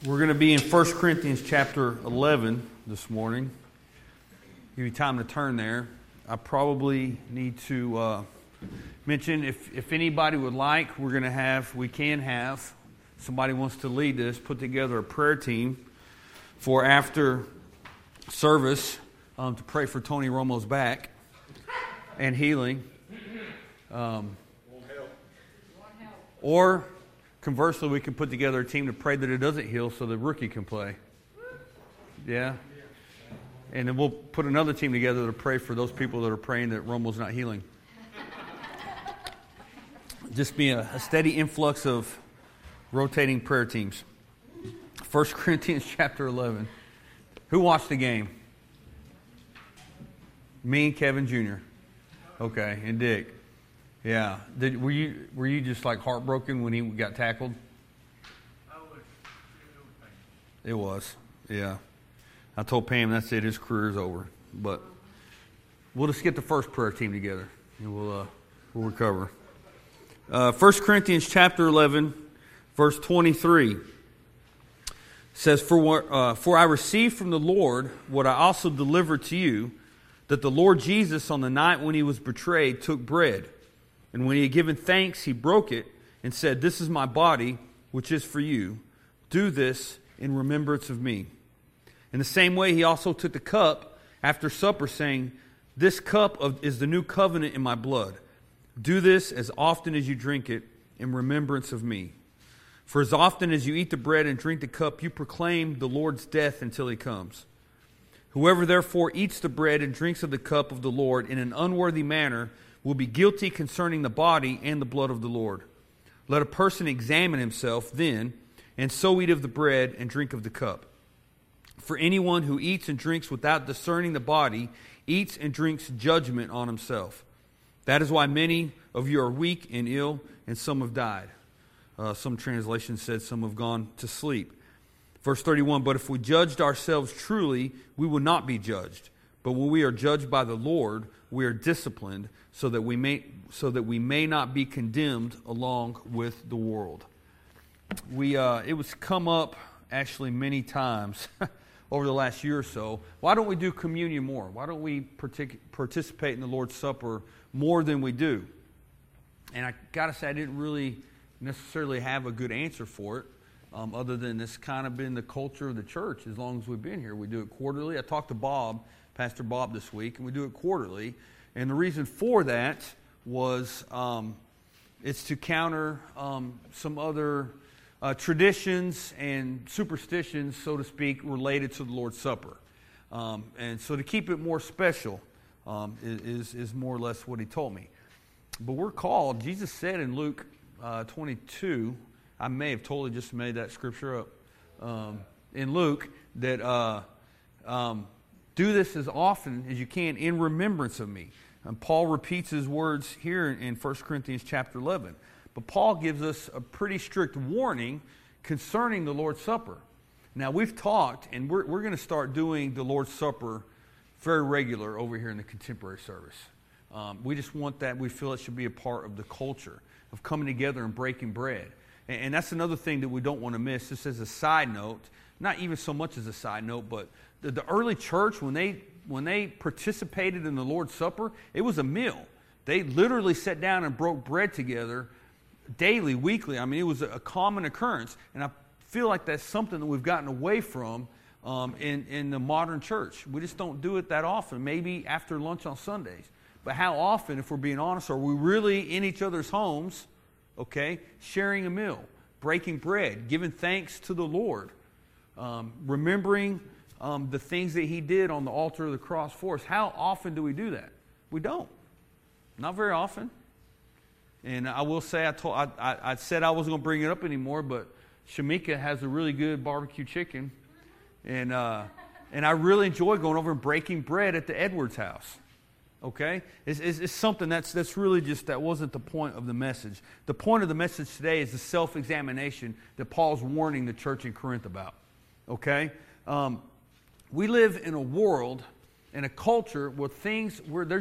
We're going to be in 1 Corinthians chapter 11 this morning. Give you time to turn there. I probably need to mention if anybody would like, we can have, somebody wants to lead this, put together a prayer team for after service to pray for Tony Romo's back and healing. Or conversely, we can put together a team to pray that it doesn't heal so the rookie can play. Yeah? And then we'll put another team together to pray for those people that are praying that Romo's not healing. Just be a steady influx of rotating prayer teams. 1 Corinthians chapter 11. Who watched the game? Me and Kevin Jr. Okay, and Dick. Yeah. Were you just like heartbroken when he got tackled? It was. Yeah. I told Pam that's it. His career's over. But we'll just get the first prayer team together and we'll recover. 1 Corinthians chapter 11, verse 23 says, For I received from the Lord what I also delivered to you, that the Lord Jesus on the night when he was betrayed took bread. And when he had given thanks, he broke it and said, This is my body, which is for you. Do this in remembrance of me. In the same way, he also took the cup after supper, saying, This cup is the new covenant in my blood. Do this as often as you drink it in remembrance of me. For as often as you eat the bread and drink the cup, you proclaim the Lord's death until he comes. Whoever therefore eats the bread and drinks of the cup of the Lord in an unworthy manner will be guilty concerning the body and the blood of the Lord. Let a person examine himself then, and so eat of the bread and drink of the cup. For anyone who eats and drinks without discerning the body eats and drinks judgment on himself. That is why many of you are weak and ill, and some have died. Some translations said some have gone to sleep. Verse 31, But if we judged ourselves truly, we would not be judged. But when we are judged by the Lord, we are disciplined, so that we may not be condemned along with the world. It was come up actually many times over the last year or so. Why don't we do communion more? Why don't we participate in the Lord's Supper more than we do? And I got to say, I didn't really necessarily have a good answer for it, other than this kind of been the culture of the church as long as we've been here. We do it quarterly. I talked to Pastor Bob this week, and we do it quarterly. And the reason for that was it's to counter some other traditions and superstitions, so to speak, related to the Lord's Supper. And so to keep it more special is more or less what he told me. But we're called, Jesus said in Luke 22, I may have totally just made that scripture up, in Luke, that do this as often as you can in remembrance of me. And Paul repeats his words here in 1 Corinthians chapter 11. But Paul gives us a pretty strict warning concerning the Lord's Supper. Now, we've talked, and we're going to start doing the Lord's Supper very regular over here in the contemporary service. We just want that. We feel it should be a part of the culture of coming together and breaking bread. And that's another thing that we don't want to miss. Just as a side note, not even so much as a side note, but the early church, when they participated in the Lord's Supper, it was a meal. They literally sat down and broke bread together daily, weekly. I mean, it was a common occurrence. And I feel like that's something that we've gotten away from in the modern church. We just don't do it that often, maybe after lunch on Sundays. But how often, if we're being honest, are we really in each other's homes, okay, sharing a meal, breaking bread, giving thanks to the Lord, remembering the things that he did on the altar of the cross for us? How often do we do that? We don't. Not very often. And I will say, I said I wasn't going to bring it up anymore, but Shamika has a really good barbecue chicken. And I really enjoy going over and breaking bread at the Edwards house. Okay? It's something that's really just, that wasn't the point of the message. The point of the message today is the self-examination that Paul's warning the church in Corinth about. Okay? We live in a world, in a culture where things are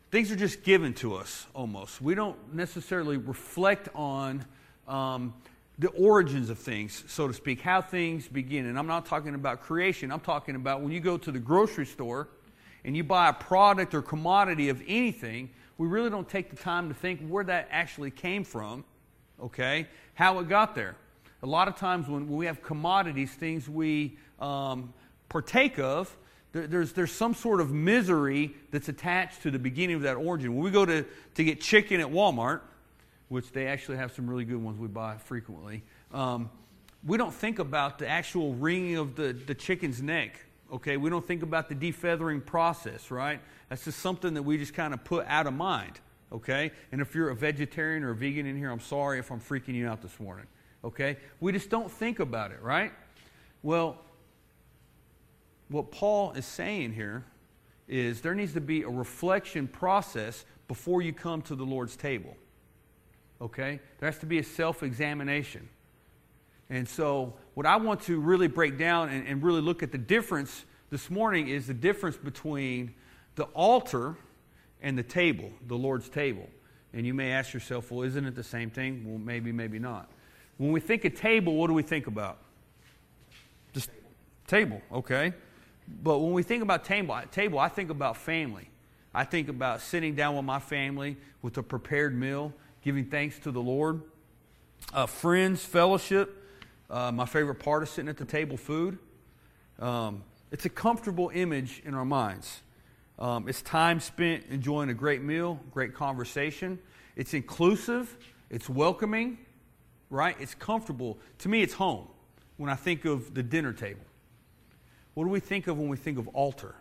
just given to us almost. We don't necessarily reflect on the origins of things, so to speak, how things begin. And I'm not talking about creation. I'm talking about when you go to the grocery store and you buy a product or commodity of anything, we really don't take the time to think where that actually came from, okay, how it got there. A lot of times when we have commodities, things we partake of, there's some sort of misery that's attached to the beginning of that origin. When we go to get chicken at Walmart, which they actually have some really good ones we buy frequently, we don't think about the actual wringing of the chicken's neck. Okay, we don't think about the defeathering process, right? That's just something that we just kind of put out of mind, okay? And if you're a vegetarian or a vegan in here, I'm sorry if I'm freaking you out this morning, okay? We just don't think about it, right? Well, what Paul is saying here is there needs to be a reflection process before you come to the Lord's table, okay? There has to be a self-examination. And so what I want to really break down and really look at the difference this morning is the difference between the altar and the table, the Lord's table. And you may ask yourself, well, isn't it the same thing? Well, maybe, maybe not. When we think of table, what do we think about? Just table, okay? But when we think about table, I think about family. I think about sitting down with my family with a prepared meal, giving thanks to the Lord. Friends, fellowship. My favorite part is sitting at the table, food. It's a comfortable image in our minds. It's time spent enjoying a great meal, great conversation. It's inclusive. It's welcoming, right? It's comfortable. To me, it's home when I think of the dinner table. What do we think of when we think of altar?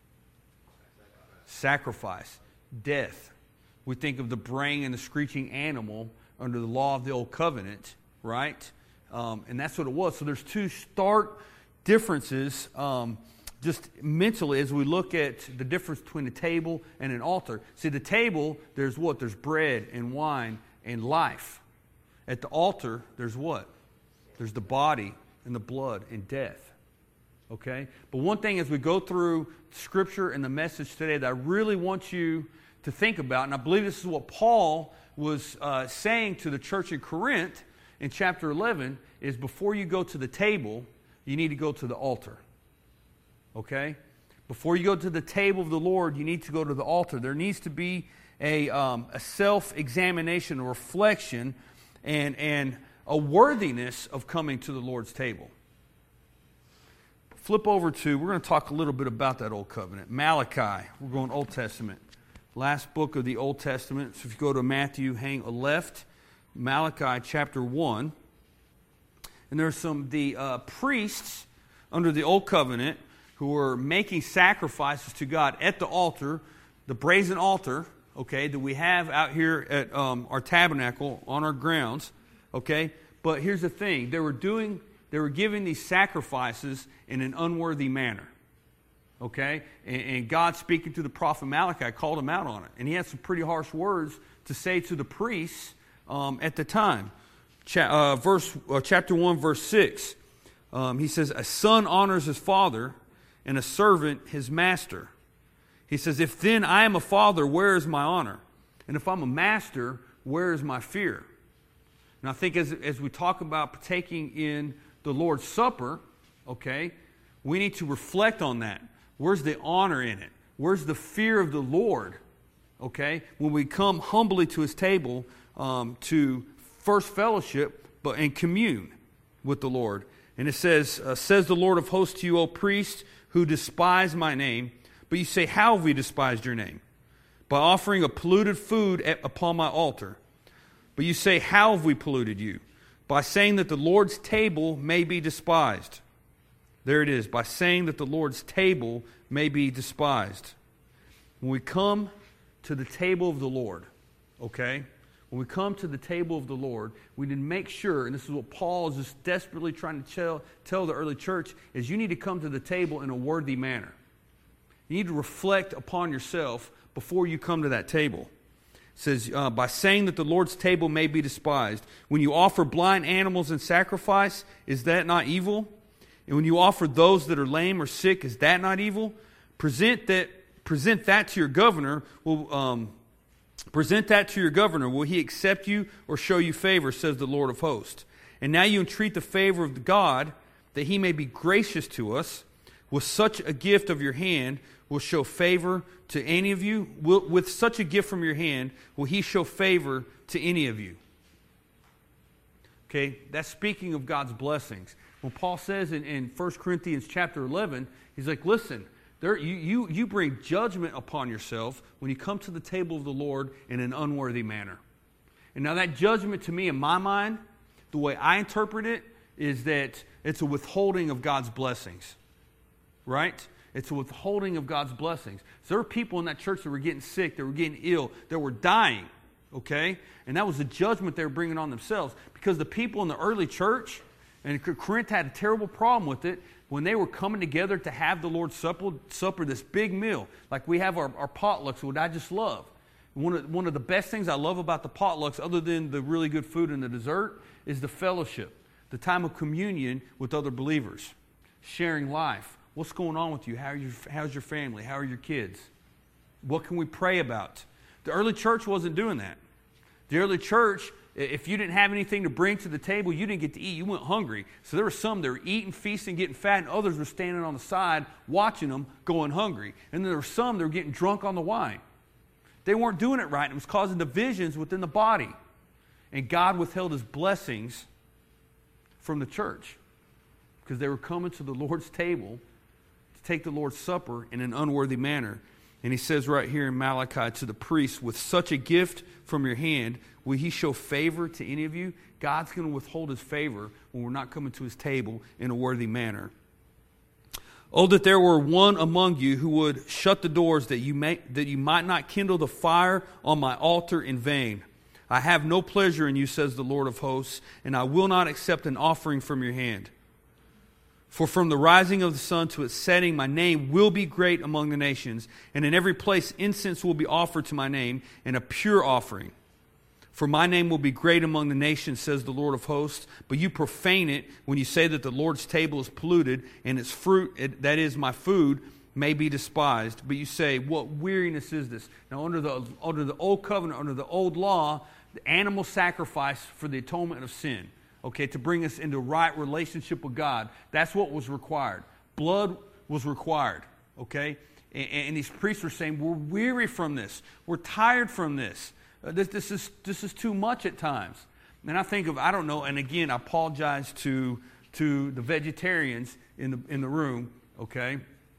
Sacrifice, death. We think of the braying and the screeching animal under the law of the old covenant, right? And that's what it was. So there's two stark differences just mentally as we look at the difference between a table and an altar. See, the table, there's what? There's bread and wine and life. At the altar, there's what? There's the body and the blood and death. Okay? But one thing as we go through Scripture and the message today that I really want you to think about, and I believe this is what Paul was saying to the church in Corinth in chapter 11, is before you go to the table, you need to go to the altar. Okay? Before you go to the table of the Lord, you need to go to the altar. There needs to be a self-examination, a reflection, and a worthiness of coming to the Lord's table. Flip over to, we're going to talk a little bit about that Old Covenant. Malachi, we're going Old Testament. Last book of the Old Testament. So if you go to Matthew, hang a left. Malachi chapter 1. And there's the priests under the Old Covenant who were making sacrifices to God at the altar, the brazen altar, okay, that we have out here at our tabernacle on our grounds, okay? But here's the thing. They were giving these sacrifices in an unworthy manner, okay? And God, speaking to the prophet Malachi, called him out on it. And he had some pretty harsh words to say to the priests at the time. Chapter 1, verse 6. He says, a son honors his father, and a servant his master. He says, if then I am a father, where is my honor? And if I'm a master, where is my fear? And I think as we talk about partaking in the Lord's Supper, okay, we need to reflect on that. Where's the honor in it? Where's the fear of the Lord? Okay, when we come humbly to His table to first fellowship and commune with the Lord. And it says the Lord of hosts to you, O priests, who despise my name. But you say, how have we despised your name? By offering a polluted food upon my altar. But you say, how have we polluted you? By saying that the Lord's table may be despised. There it is, by saying that the Lord's table may be despised. When we come to the table of the Lord, okay? When we come to the table of the Lord, we need to make sure, and this is what Paul is just desperately trying to tell the early church, is you need to come to the table in a worthy manner. You need to reflect upon yourself before you come to that table. It says, by saying that the Lord's table may be despised. When you offer blind animals in sacrifice, is that not evil? And when you offer those that are lame or sick, is that not evil? Present that to your governor. Present that to your governor. Will he accept you or show you favor, says the Lord of hosts. And now you entreat the favor of God, that he may be gracious to us. With such a gift of your hand, will show favor to any of you. With such a gift from your hand, will he show favor to any of you? Okay, that's speaking of God's blessings. When Paul says in 1 Corinthians chapter 11, he's like, listen, you bring judgment upon yourself when you come to the table of the Lord in an unworthy manner. And now that judgment to me, in my mind, the way I interpret it, is that it's a withholding of God's blessings. Right? It's a withholding of God's blessings. So there were people in that church that were getting sick, that were getting ill, that were dying. Okay? And that was the judgment they were bringing on themselves. Because the people in the early church, and Corinth had a terrible problem with it, when they were coming together to have the Lord's Supper, this big meal, like we have our potlucks, what I just love. One of the best things I love about the potlucks, other than the really good food and the dessert, is the fellowship, the time of communion with other believers, sharing life. What's going on with you? How's your family? How are your kids? What can we pray about? The early church wasn't doing that. The early church, if you didn't have anything to bring to the table, you didn't get to eat. You went hungry. So there were some that were eating, feasting, getting fat, and others were standing on the side watching them going hungry. And then there were some that were getting drunk on the wine. They weren't doing it right, and it was causing divisions within the body. And God withheld his blessings from the church because they were coming to the Lord's table to take the Lord's Supper in an unworthy manner. And he says right here in Malachi to the priests, with such a gift from your hand, will he show favor to any of you? God's going to withhold his favor when we're not coming to his table in a worthy manner. Oh, that there were one among you who would shut the doors that you might not kindle the fire on my altar in vain. I have no pleasure in you, says the Lord of hosts, and I will not accept an offering from your hand. For from the rising of the sun to its setting, my name will be great among the nations, and in every place incense will be offered to my name, and a pure offering. For my name will be great among the nations, says the Lord of hosts, but you profane it when you say that the Lord's table is polluted, and its fruit, that is my food, may be despised. But you say, what weariness is this? Now under the old covenant, under the old law, the animal sacrifice for the atonement of sin. Okay, to bring us into right relationship with God. That's what was required. Blood was required. Okay? And these priests were saying, we're weary from this. We're tired from this. This is too much at times. And I think of, I don't know, and again, I apologize to the vegetarians in the room, okay?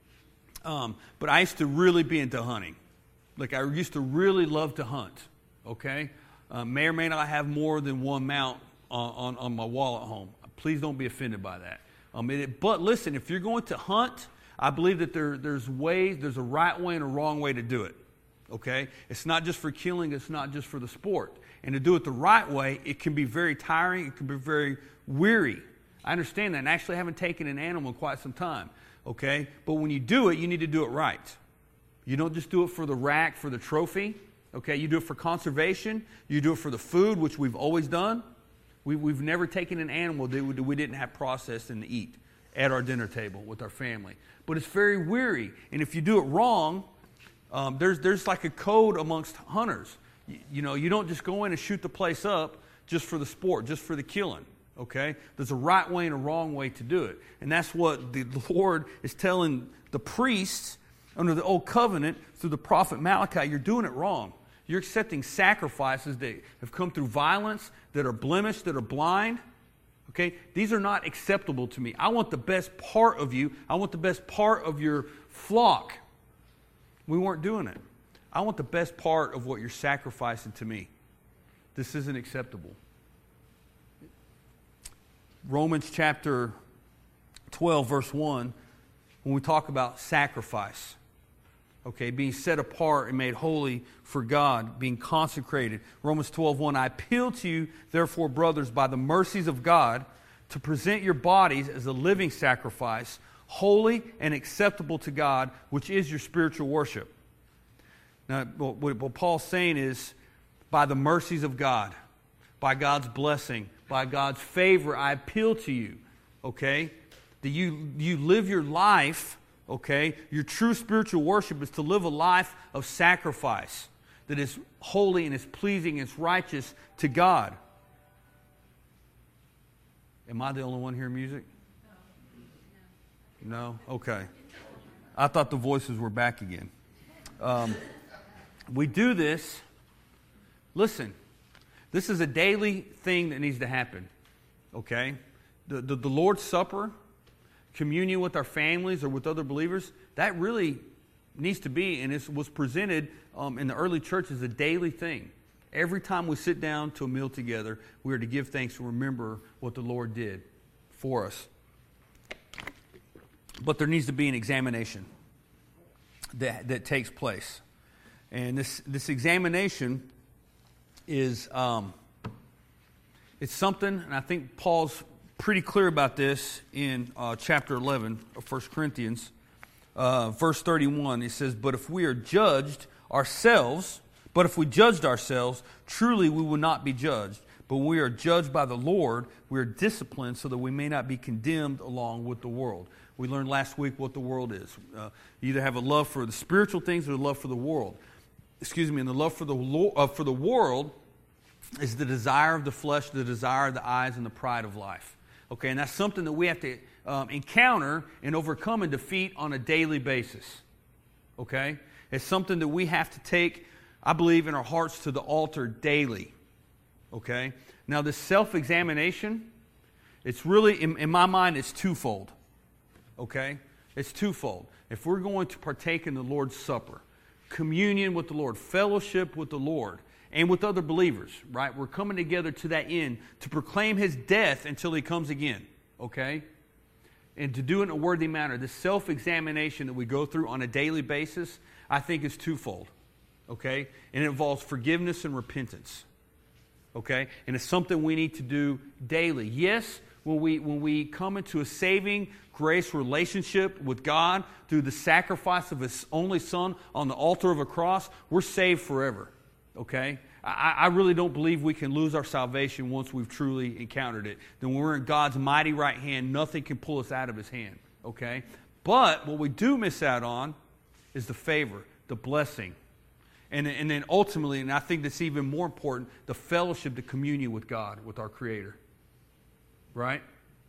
But I used to really be into hunting. Like I used to really love to hunt, okay? May or may not have more than one mount on my wall at home. Please don't be offended by that. But listen, if you're going to hunt, I believe that there's a right way and a wrong way to do it. Okay? It's not just for killing, it's not just for the sport. And to do it the right way, it can be very tiring, it can be very weary. I understand that, and actually I haven't taken an animal in quite some time. Okay? But when you do it, you need to do it right. You don't just do it for the rack, for the trophy. Okay? You do it for conservation. You do it for the food, which we've always done. We've never taken an animal that we didn't have processed and eat at our dinner table with our family. But it's very weary. And if you do it wrong, there's like a code amongst hunters. You know, you don't just go in and shoot the place up just for the sport, just for the killing. Okay? There's a right way and a wrong way to do it. And that's what the Lord is telling the priests under the old covenant through the prophet Malachi. You're doing it wrong. You're accepting sacrifices that have come through violence, that are blemished, that are blind. Okay? These are not acceptable to me. I want the best part of you. I want the best part of your flock. We weren't doing it. I want the best part of what you're sacrificing to me. This isn't acceptable. Romans chapter 12, verse 1, when we talk about sacrifice, okay, being set apart and made holy for God, being consecrated. Romans 12:1, I appeal to you, therefore, brothers, by the mercies of God, to present your bodies as a living sacrifice, holy and acceptable to God, which is your spiritual worship. Now, what Paul's saying is, by the mercies of God, by God's blessing, by God's favor, I appeal to you, okay, that you live your life. Okay, your true spiritual worship is to live a life of sacrifice that is holy and is pleasing and is righteous to God. Am I the only one hearing music? No? Okay. I thought the voices were back again. We do this. Listen, this is a daily thing that needs to happen. Okay? The Lord's Supper, communion with our families or with other believers, that really needs to be, and it was presented in the early church as a daily thing. Every time we sit down to a meal together, we are to give thanks and remember what the Lord did for us. But there needs to be an examination that takes place. And this examination is it's something, and I think Paul's pretty clear about this in chapter 11 of 1 Corinthians. Verse 31, he says, But if we judged ourselves, truly we will not be judged. But when we are judged by the Lord, we are disciplined so that we may not be condemned along with the world. We learned last week what the world is. You either have a love for the spiritual things or a love for the world. And the love for the world is the desire of the flesh, the desire of the eyes, and the pride of life. Okay, and that's something that we have to encounter and overcome and defeat on a daily basis. Okay? It's something that we have to take, I believe, in our hearts to the altar daily. Okay? Now, this self-examination, it's really, in my mind, it's twofold. Okay? It's twofold. If we're going to partake in the Lord's Supper, communion with the Lord, fellowship with the Lord, and with other believers, right? We're coming together to that end to proclaim His death until He comes again, okay? And to do it in a worthy manner. The self-examination that we go through on a daily basis, I think is twofold, okay? And it involves forgiveness and repentance, okay? And it's something we need to do daily. Yes, when we come into a saving grace relationship with God through the sacrifice of His only Son on the altar of a cross, we're saved forever. Okay? I really don't believe we can lose our salvation once we've truly encountered it. Then when we're in God's mighty right hand, nothing can pull us out of His hand. Okay? But what we do miss out on is the favor, the blessing. And then ultimately, and I think that's even more important, the fellowship, the communion with God, with our Creator. Right?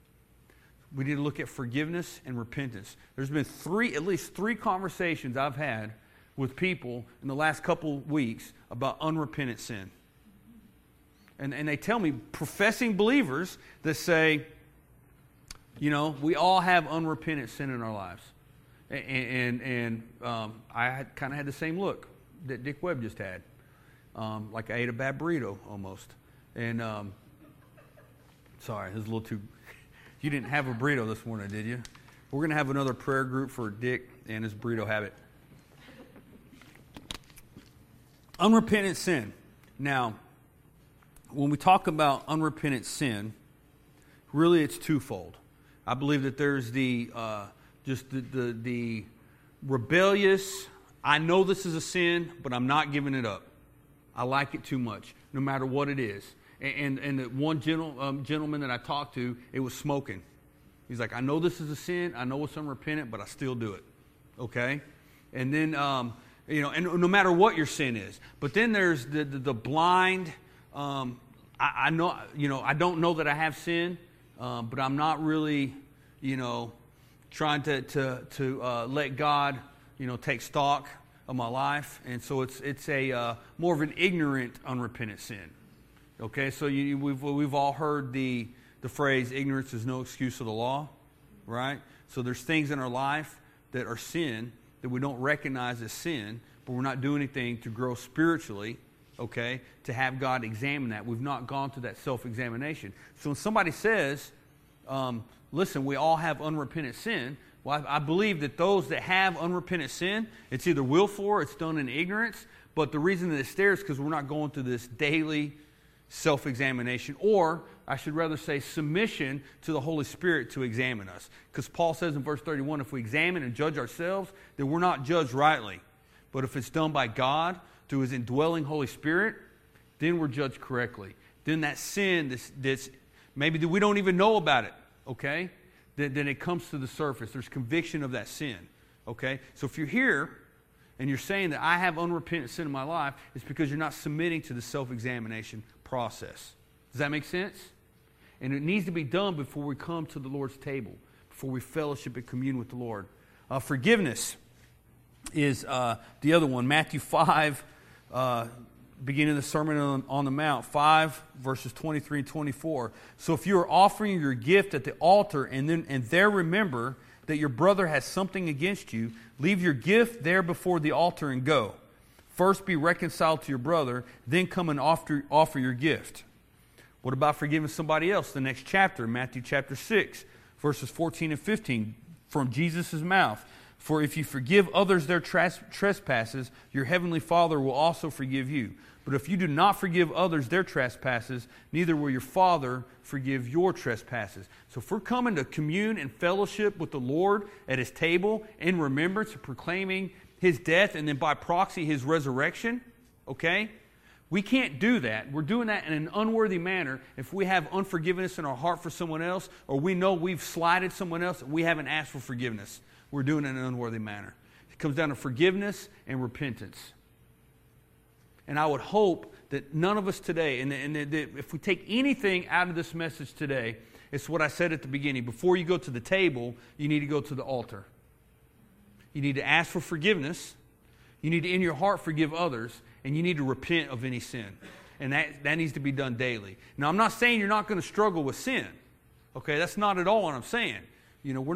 We need to look at forgiveness and repentance. There's been at least three conversations I've had with people in the last couple weeks about unrepentant sin. And they tell me, professing believers that say, you know, we all have unrepentant sin in our lives. And I kind of had the same look that Dick Webb just had. Like I ate a bad burrito almost. And sorry, it was a little too... You didn't have a burrito this morning, did you? We're going to have another prayer group for Dick and his burrito habit. Unrepentant sin. Now, when we talk about unrepentant sin, really it's twofold. I believe that there's the rebellious, I know this is a sin, but I'm not giving it up. I like it too much, no matter what it is. And the one gentleman that I talked to, it was smoking. He's like, I know this is a sin, I know it's unrepentant, but I still do it. Okay? And then... and no matter what your sin is. But then there's the blind, I know, I don't know that I have sin, but I'm not really, trying to let God, take stock of my life. And so it's a more of an ignorant, unrepentant sin. Okay, so we've all heard the phrase, ignorance is no excuse of the law, right? So there's things in our life that are sin that we don't recognize as sin, but we're not doing anything to grow spiritually, okay, to have God examine that. We've not gone through that self-examination. So when somebody says, listen, we all have unrepentant sin, well, I believe that those that have unrepentant sin, it's either willful or it's done in ignorance, but the reason that it's there is because we're not going through this daily self-examination, or I should rather say submission to the Holy Spirit to examine us. Because Paul says in verse 31, if we examine and judge ourselves, then we're not judged rightly. But if it's done by God through His indwelling Holy Spirit, then we're judged correctly. Then that sin, this maybe we don't even know about it, okay? Then it comes to the surface. There's conviction of that sin, okay? So if you're here and you're saying that I have unrepentant sin in my life, it's because you're not submitting to the self-examination process. Does that make sense? And it needs to be done before we come to the Lord's table, before we fellowship and commune with the Lord. Forgiveness is the other one. Matthew 5, beginning the Sermon on the Mount, 5 verses 23 and 24. So if you are offering your gift at the altar and there remember that your brother has something against you, leave your gift there before the altar and go. First be reconciled to your brother, then come and offer your gift. What about forgiving somebody else? The next chapter, Matthew chapter 6, verses 14 and 15, from Jesus' mouth. For if you forgive others their trespasses, your heavenly Father will also forgive you. But if you do not forgive others their trespasses, neither will your Father forgive your trespasses. So if we're coming to commune and fellowship with the Lord at His table in remembrance of proclaiming His death and then by proxy His resurrection, okay? We can't do that. We're doing that in an unworthy manner if we have unforgiveness in our heart for someone else, or we know we've slighted someone else and we haven't asked for forgiveness. We're doing it in an unworthy manner. It comes down to forgiveness and repentance. And I would hope that none of us today, and if we take anything out of this message today, it's what I said at the beginning. Before you go to the table, you need to go to the altar. You need to ask for forgiveness. You need to, in your heart, forgive others. And you need to repent of any sin. And that needs to be done daily. Now, I'm not saying you're not going to struggle with sin. Okay, that's not at all what I'm saying. You know, we're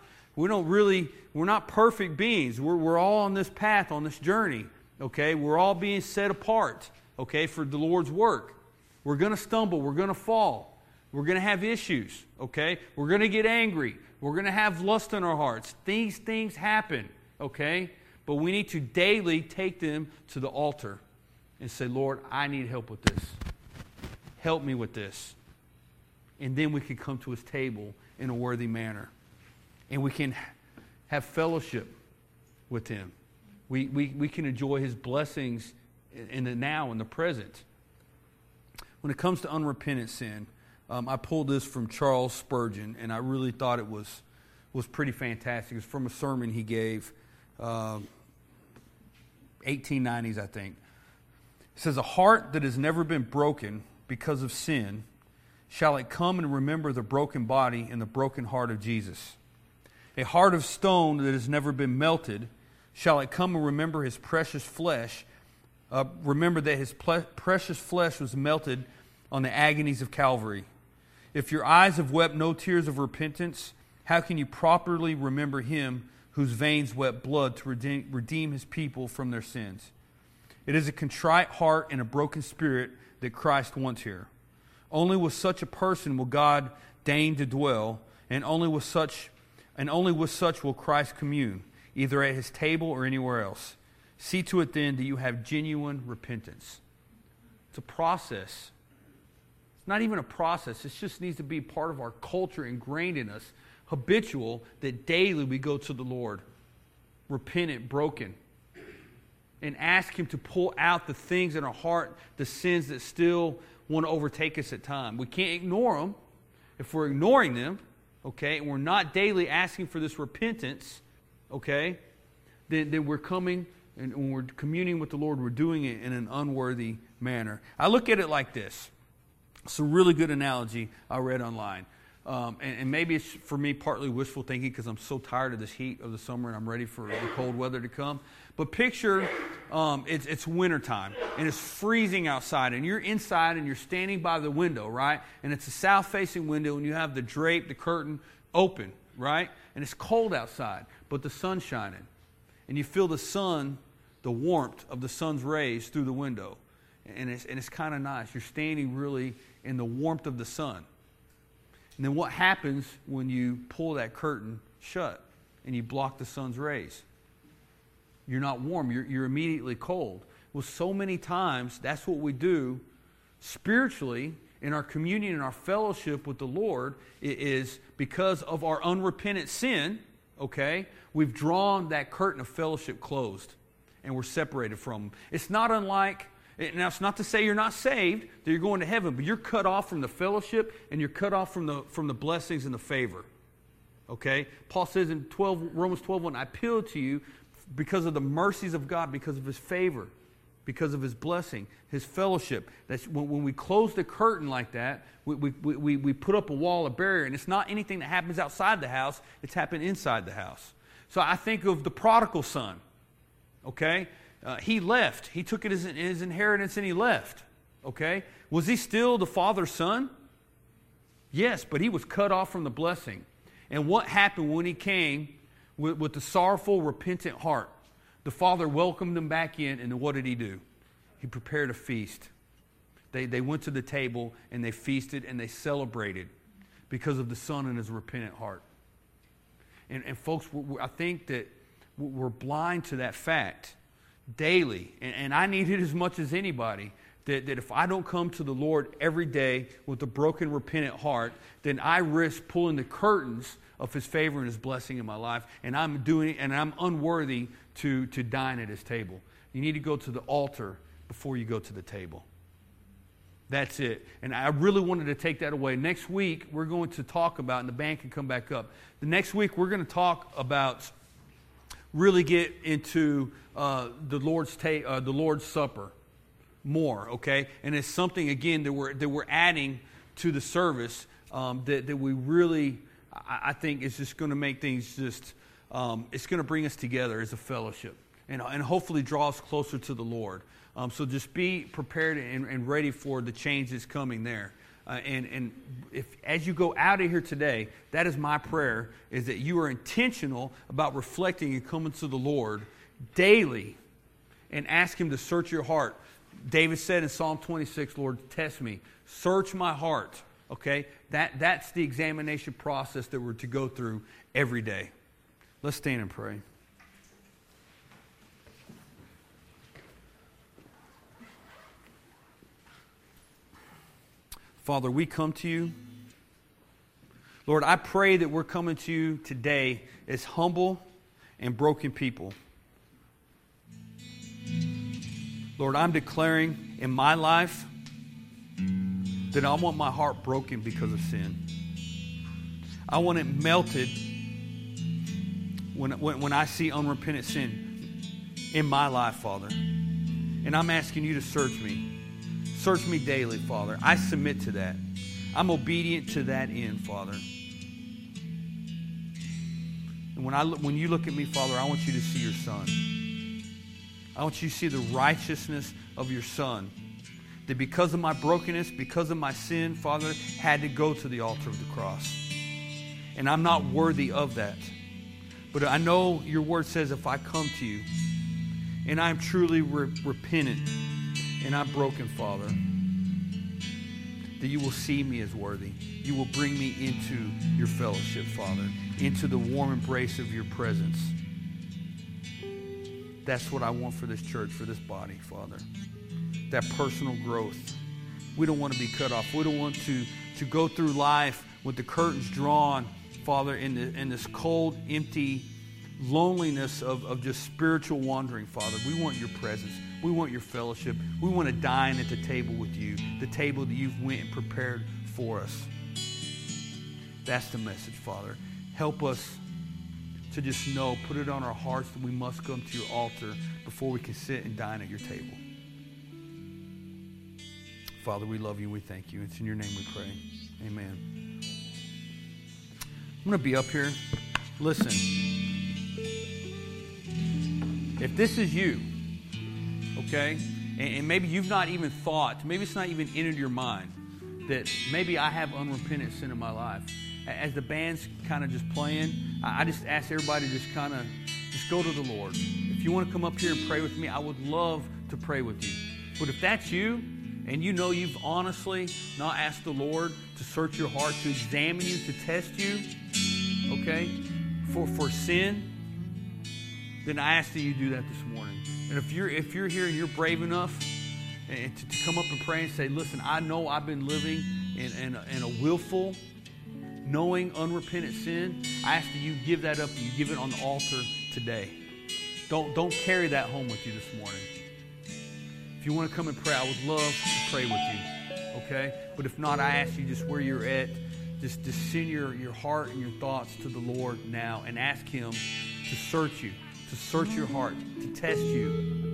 not perfect beings. We're all on this path, on this journey. Okay, we're all being set apart, okay, for the Lord's work. We're going to stumble. We're going to fall. We're going to have issues, okay? We're going to get angry. We're going to have lust in our hearts. These things happen, okay? But we need to daily take them to the altar and say, Lord, I need help with this. Help me with this. And then we can come to His table in a worthy manner. And we can have fellowship with Him. We can enjoy His blessings in the now, in the present. When it comes to unrepentant sin, I pulled this from Charles Spurgeon, and I really thought it was pretty fantastic. It's from a sermon he gave, 1890s, I think. It says, a heart that has never been broken because of sin, shall it come and remember the broken body and the broken heart of Jesus? A heart of stone that has never been melted, shall it come and remember His precious flesh? Remember that His precious flesh was melted on the agonies of Calvary. If your eyes have wept no tears of repentance, how can you properly remember Him whose veins wept blood to redeem His people from their sins? It is a contrite heart and a broken spirit that Christ wants here. Only with such a person will God deign to dwell, and only with such will Christ commune, either at His table or anywhere else. See to it then that you have genuine repentance. It's a process. It's not even a process. It just needs to be part of our culture, ingrained in us, habitual, that daily we go to the Lord, repentant, broken, and ask Him to pull out the things in our heart, the sins that still want to overtake us at times. We can't ignore them. If we're ignoring them, okay, and we're not daily asking for this repentance, okay, then we're coming, and when we're communing with the Lord, we're doing it in an unworthy manner. I look at it like this. It's a really good analogy I read online. And maybe it's, for me, partly wishful thinking because I'm so tired of this heat of the summer and I'm ready for the cold weather to come. But picture it's wintertime and it's freezing outside and you're inside and you're standing by the window, right? And it's a south-facing window and you have the curtain open, right? And it's cold outside, but the sun's shining. And you feel the sun, the warmth of the sun's rays through the window. And it's kind of nice. You're standing really in the warmth of the sun. And then what happens when you pull that curtain shut and you block the sun's rays? You're not warm. You're immediately cold. Well, so many times that's what we do spiritually in our communion and our fellowship with the Lord. It is because of our unrepentant sin, okay, we've drawn that curtain of fellowship closed and we're separated from Him. It's not unlike... Now, it's not to say you're not saved, that you're going to heaven, but you're cut off from the fellowship and you're cut off from the blessings and the favor. Okay? Paul says in Romans 12:1, I appeal to you because of the mercies of God, because of His favor. because of His blessing, His fellowship. That's when we close the curtain like that, we put up a wall, a barrier, and it's not anything that happens outside the house, it's happened inside the house. So I think of the prodigal son, okay? He left. He took it as his inheritance and he left, okay? Was he still the father's son? Yes, but he was cut off from the blessing. And what happened when he came with the sorrowful, repentant heart? The father welcomed him back in, and what did he do? He prepared a feast. They went to the table, and they feasted, and they celebrated because of the son and his repentant heart. And folks, I think that we're blind to that fact daily. And I need it as much as anybody. That if I don't come to the Lord every day with a broken, repentant heart, then I risk pulling the curtains of His favor and His blessing in my life, and I'm unworthy to dine at His table. You need to go to the altar before you go to the table. That's it. And I really wanted to take that away. Next week, we're going to talk about, and the band can come back up. The next week, we're going to talk about, really get into the Lord's Supper more, okay? And it's something, again, that we're adding to the service that we really, I think, is just going to make things just, it's going to bring us together as a fellowship and hopefully draw us closer to the Lord. So just be prepared and ready for the change that's coming there. And if as you go out of here today, that is my prayer, is that you are intentional about reflecting and coming to the Lord daily and ask Him to search your heart. David said in Psalm 26, Lord, test me. Search my heart. Okay? That's the examination process that we're to go through every day. Let's stand and pray. Father, we come to You. Lord, I pray that we're coming to You today as humble and broken people. Lord, I'm declaring in my life that I want my heart broken because of sin. I want it melted when I see unrepentant sin in my life, Father. And I'm asking You to search me. Search me daily, Father. I submit to that. I'm obedient to that end, Father. And when You look at me, Father, I want You to see Your Son. I want You to see the righteousness of Your Son. That because of my brokenness, because of my sin, Father, had to go to the altar of the cross. And I'm not worthy of that. But I know Your Word says if I come to You and I'm truly repentant and I'm broken, Father, that You will see me as worthy. You will bring me into Your fellowship, Father, into the warm embrace of Your presence. That's what I want for this church, for this body, Father. That personal growth. We don't want to be cut off. We don't want to go through life with the curtains drawn, Father, in this cold, empty loneliness of just spiritual wandering, Father. We want Your presence. We want Your fellowship. We want to dine at the table with You, the table that You've went and prepared for us. That's the message, Father. Help us to just know, put it on our hearts that we must come to Your altar before we can sit and dine at Your table. Father, we love You. We thank You. It's in Your name we pray. Amen. I'm going to be up here. Listen. If this is you, okay, and maybe you've not even thought, maybe it's not even entered your mind that maybe I have unrepentant sin in my life. As the band's kind of just playing, I just ask everybody to just kind of just go to the Lord. If you want to come up here and pray with me, I would love to pray with you. But if that's you, and you know you've honestly not asked the Lord to search your heart, to examine you, to test you, okay, for sin, then I ask that you do that this morning. And if you're here and you're brave enough to come up and pray and say, listen, I know I've been living in a willful, knowing, unrepentant sin, I ask that you give that up and you give it on the altar today. Don't carry that home with you this morning. If you want to come and pray, I would love to pray with you, okay? But if not, I ask you just where you're at, just send your heart and your thoughts to the Lord now and ask Him to search you, to search your heart, to test you,